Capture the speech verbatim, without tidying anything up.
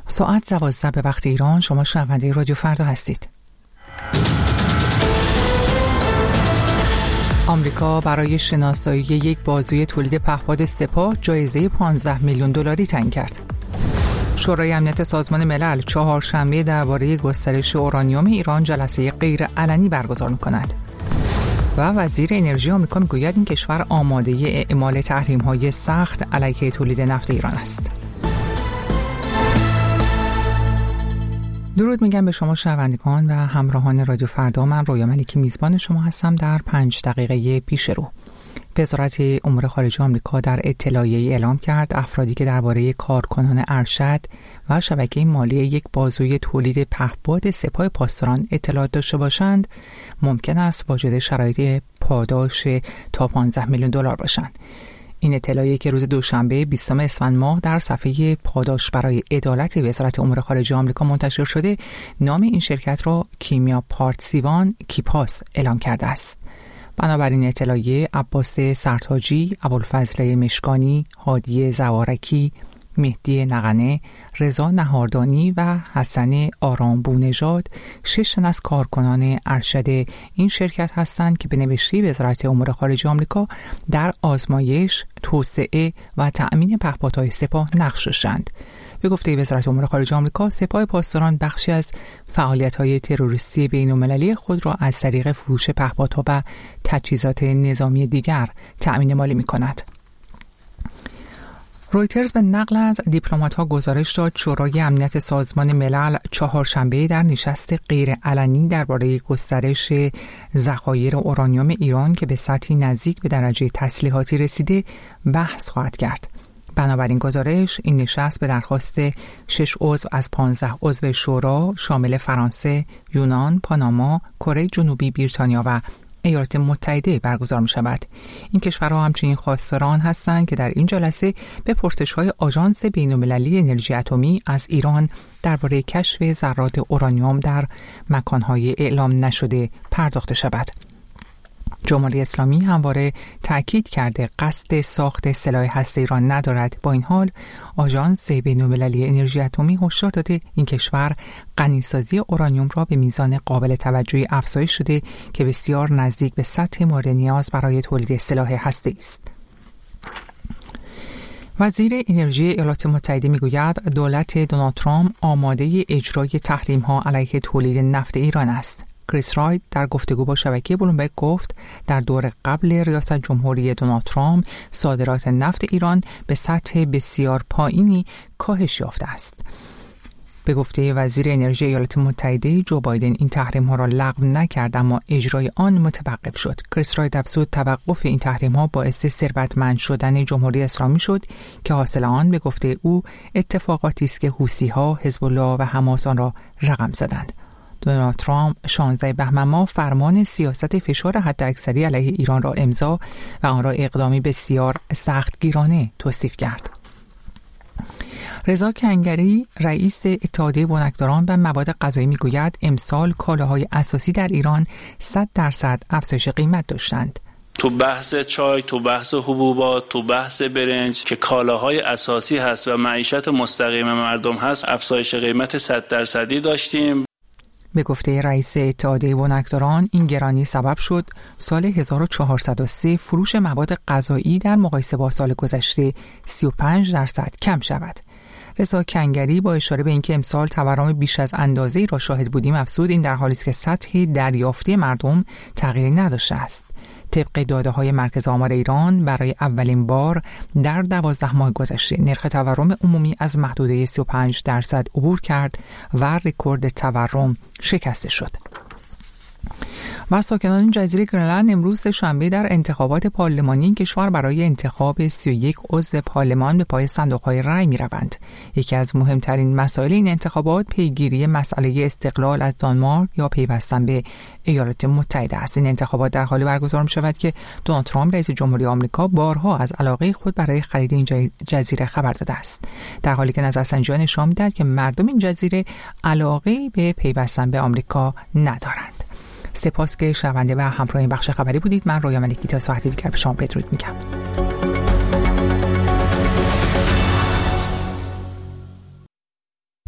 ساعت دوازده به وقت ایران. شما شنونده رادیو فردا هستید. آمریکا برای شناسایی یک بازوی تولید پهپاد سپاه جایزه پانزده میلیون دلاری تعیین کرد. شورای امنیت سازمان ملل چهارشنبه درباره گسترش اورانیوم ایران جلسه غیر علنی برگزار می‌کند. و وزیر انرژی آمریکا میگوید این کشور آماده اعمال تحریم‌های سخت علیه تولید نفت ایران است. درود میگم به شما شنوندگان و همراهان رادیو فردا. من رویا ملکی میزبان شما هستم. در پنج دقیقه پیش رو وزارت امور خارجه آمریکا در اطلاعیه‌ای اعلام کرد افرادی که درباره کارکنان ارشد و شبکه مالی یک بازوی تولید پهپاد سپاه پاسداران اطلاعات داشته باشند ممکن است واجد شرایط پاداش تا پانزده میلیون دلار باشند. این اطلاعیه که روز دوشنبه بیستم اسفند ماه در صفحه پاداش برای عدالت وزارت امور خارجه آمریکا منتشر شده، نام این شرکت را کیمیا پارتسیوان کیپاس اعلام کرده است. بنابراین اطلاعیه عباس سرتاجی، ابوالفضل مشکانی، هادی زوارکی، مهدی نغنه، رضا نهاردانی و حسن آرامبونژاد شش تن از کارکنان ارشد این شرکت هستند که به نوشته وزارت امور خارجه آمریکا در آزمایش، توسعه و تأمین پهپادهای سپاه نقش داشتند. به گفته وزارت امور خارجه آمریکا، سپاه پاسداران بخشی از فعالیت‌های تروریستی بین‌المللی خود را از طریق فروش پهپادها و تجهیزات نظامی دیگر تأمین مالی می‌کند. رویترز به نقل از دیپلمات‌ها گزارش داد شورای امنیت سازمان ملل چهارشنبه در نشست غیر علنی درباره گسترش ذخایر اورانیوم ایران که به سطحی نزدیک به درجه تسلیحاتی رسیده بحث خواهد کرد. بنابراین گزارش این نشست به درخواست شش عضو از پانزده عضو شورا شامل فرانسه، یونان، پاناما، کره جنوبی، بریتانیا و ایالات متحده برگزار می شود. این کشورها همچنین خواستاران هستند که در این جلسه به پرسش‌های آژانس بین‌المللی انرژی اتمی از ایران درباره کشف ذرات اورانیوم در مکان‌های اعلام نشده پرداخته شود. جمهوری اسلامی همواره تأکید کرده قصد ساخت سلاح هسته‌ای را ندارد. با این حال آژانس بین‌المللی انرژی اتمی هشدار داده این کشور غنیسازی اورانیوم را به میزان قابل توجهی افزایش شده که بسیار نزدیک به سطح مورد نیاز برای تولید سلاح هسته‌ای است. وزیر انرژی ایالات متحده میگوید دولت دونالد ترامپ آماده اجرای تحریم‌ها علیه تولید نفت ایران است. کریس رایت در گفتگو با شبکه بلومبرگ گفت در دور قبل ریاست جمهوری دونالد ترامپ صادرات نفت ایران به سطح بسیار پایینی کاهش یافته است. به گفته وزیر انرژی ایالات متحده، جو بایدن این تحریم ها را لغو نکرد اما اجرای آن متوقف شد. کریس رایت افزود توقف این تحریم ها باعث ثروتمند شدن جمهوری اسلامی شد که حاصل آن به گفته او اتفاقاتی است که حوثی ها، حزب الله و حماس آن را رقم زدند. دونالد ترامپ شانزده بهمن ماه فرمان سیاست فشار حداکثری علیه ایران را امضا و آن را اقدامی بسیار سختگیرانه توصیف کرد. رضا کنگری رئیس اتحادیه بنکداران و مواد غذایی میگوید امسال کالاهای اساسی در ایران صد درصد افزایش قیمت داشتند. تو بحث چای، تو بحث حبوبات، تو بحث برنج که کالاهای اساسی هست و معیشت مستقیم مردم هست افزایش قیمت صد درصدی داشتیم. به گفته رئیس اتحادیه بنکداران این گرانی سبب شد سال هزار و چهارصد و سه فروش مواد غذایی در مقایسه با سال گذشته سی و پنج درصد کم شود. رضا کنگری با اشاره به اینکه امسال تورم بیش از اندازه‌ای را شاهد بودیم افزود این در حالی است که سطح دریافتی مردم تغییری نداشته است. طبق داده‌های مرکز آمار ایران برای اولین بار در دوازده ماه گذشته نرخ تورم عمومی از محدوده سی و پنج درصد عبور کرد و رکورد تورم شکسته شد. و ساکنان جزیره گرینلند امروز شنبه در انتخابات پارلمانی کشور برای انتخاب سی و یک عضو پارلمان به پای صندوق‌های رای می‌روند. یکی از مهمترین مسائل این انتخابات پیگیری مسئله استقلال از دانمارک یا پیوستن به ایالات متحده است. این انتخابات در حالی برگزار می‌شود که دونالد ترامپ رئیس جمهوری آمریکا بارها از علاقه خود برای خرید این جزیره خبر داده است، در حالی که نظرسنجی‌ها نشان می‌دهد که مردم این جزیره علاقه به پیوستن به آمریکا ندارند. سپاس که شنونده و همراه این بخش خبری بودید. من رویا ملکی تا ساعت دیگر به شما بدرود میگم.